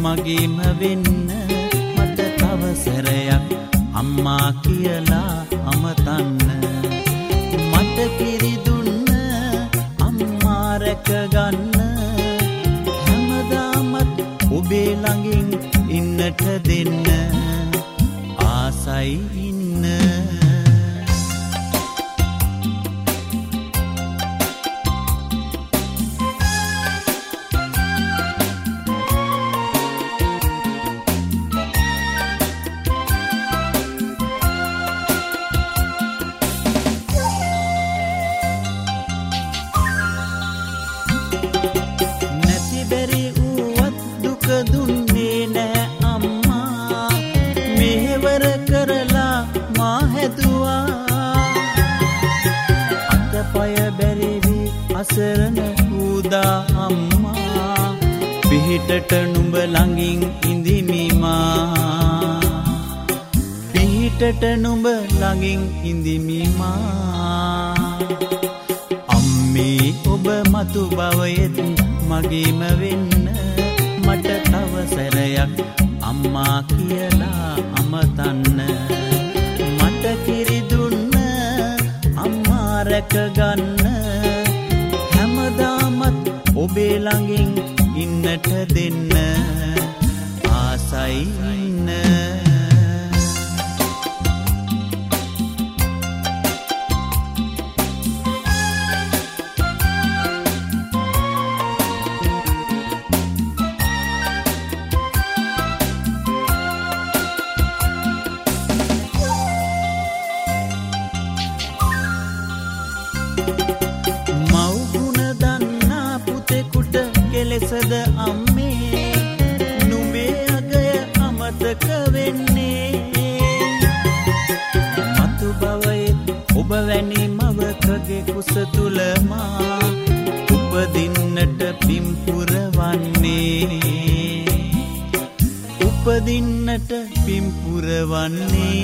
මගේම වෙන්න මට තව සැරයක් අම්මා කියලා අමතන්න මට කිරි දුන්න අම්මා රැක ගන්න හැමදාමත් ඔබේ ළඟින් ඉන්නට දෙන්න ආසයි ඉන්න දුන්නේ නෑ අම්මා මෙහෙවර කරලා මා හැදුවා අතපය බැරිවි අසරණ උදා අම්මා පිහිටට නුඹ ළඟින් ඉඳිමි මා පිහිටට නුඹ ළඟින් ඉඳිමි මා අම්මේ ඔබ මතු භවයෙත් මගේම වෙන්න මට තව සැරයක් අම්මා කියලා අමතන්න මට කිරි දුන්න අම්මා රැක ගන්න හැමදාමත් ඔබේ ළඟින් ඉන්නට දෙන්න ආසයි ඉන්න ලෙසද අම්මේ නුඹේ අගය අමතක වෙන්නේ මතු භවයේ ඔබ වැනි මවකගේ කුස තුල මා උපදින්නට පින් පුරවන්නේ උපදින්නට පින් පුරවන්නේ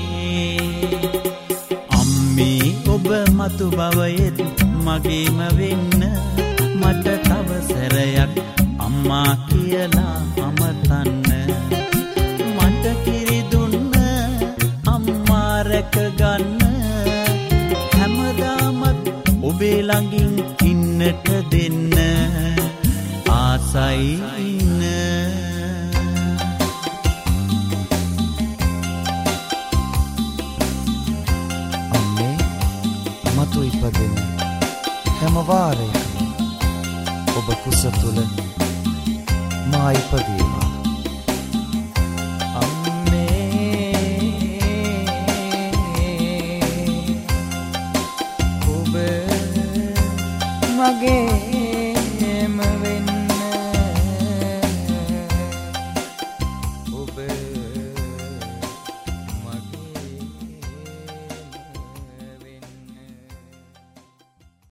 අම්මේ ඔබ මතු භවයේ මගේම වෙන්න මට තව සැරයක් අම්මා කියලා අමතන්න මට කිරි දුන්න අම්මා රැක ගන්න හැමදාමත් ඔබේ ළඟින් ඉන්නට දෙන්න ආසයි ඉන්න අම්මේ මතු ඉපදෙන හැම වාරයකම ඔබ කුස තුල මා ඉපදීවා අම්මේ ඔබ මගේ